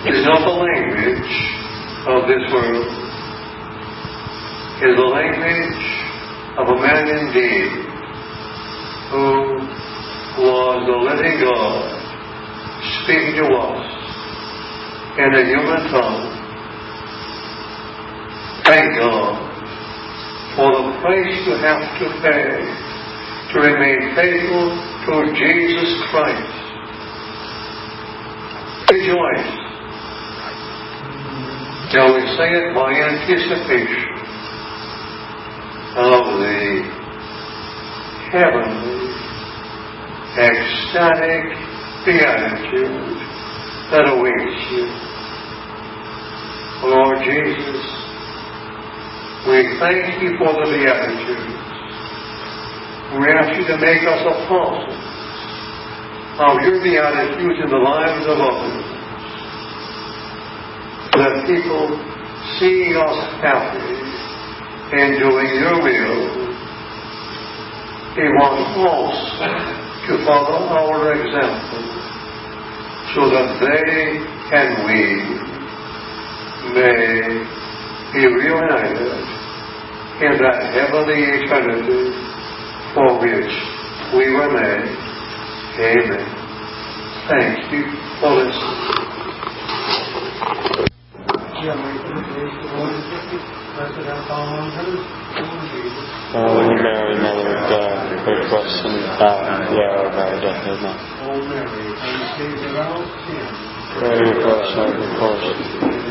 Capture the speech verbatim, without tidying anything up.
is not the language of this world. It is the language of a man indeed who was the living God speaking to us in a human tongue. Thank God for the price you have to pay to remain faithful to Jesus Christ. Rejoice. Shall we sing it by anticipation of the heavenly, ecstatic beatitude that awaits you? Lord Jesus, we thank you for the beatitudes. We ask you to make us apostles of your beatitudes in the lives of others, that people seeing us happy in doing your will, they want also to follow our example, so that they and we may be reunited in that heavenly eternity for which we were made. Amen. Thank you for listening. Holy Mary, Mother of God, pray for us sinners now and at the hour of our death. Amen. Pray for us, Lord of course.